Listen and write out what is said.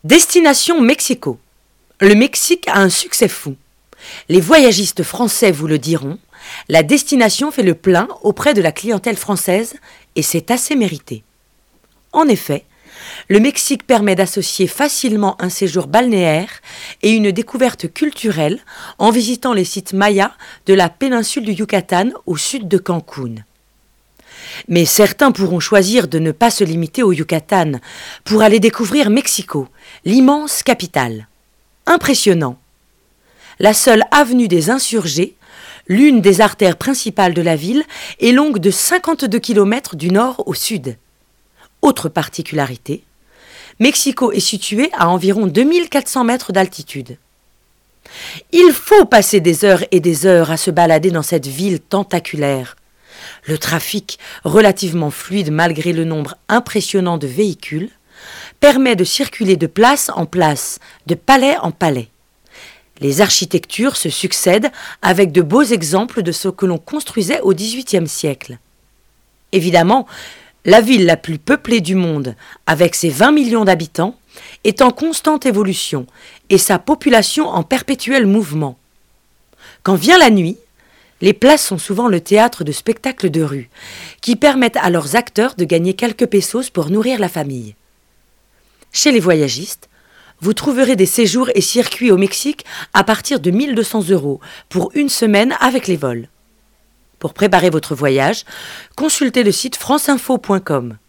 Destination Mexico. Le Mexique a un succès fou. Les voyagistes français vous le diront, la destination fait le plein auprès de la clientèle française et c'est assez mérité. En effet, le Mexique permet d'associer facilement un séjour balnéaire et une découverte culturelle en visitant les sites mayas de la péninsule du Yucatan au sud de Cancun. Mais certains pourront choisir de ne pas se limiter au Yucatan pour aller découvrir Mexico, l'immense capitale. Impressionnant. La seule avenue des Insurgés, l'une des artères principales de la ville, est longue de 52 km du nord au sud. Autre particularité, Mexico est situé à environ 2400 mètres d'altitude. Il faut passer des heures et des heures à se balader dans cette ville tentaculaire. Le trafic, relativement fluide malgré le nombre impressionnant de véhicules, permet de circuler de place en place, de palais en palais. Les architectures se succèdent avec de beaux exemples de ce que l'on construisait au XVIIIe siècle. Évidemment, la ville la plus peuplée du monde, avec ses 20 millions d'habitants, est en constante évolution et sa population en perpétuel mouvement. Quand vient la nuit, les places sont souvent le théâtre de spectacles de rue, qui permettent à leurs acteurs de gagner quelques pesos pour nourrir la famille. Chez les voyagistes, vous trouverez des séjours et circuits au Mexique à partir de 1 200 € pour une semaine avec les vols. Pour préparer votre voyage, consultez le site franceinfo.com.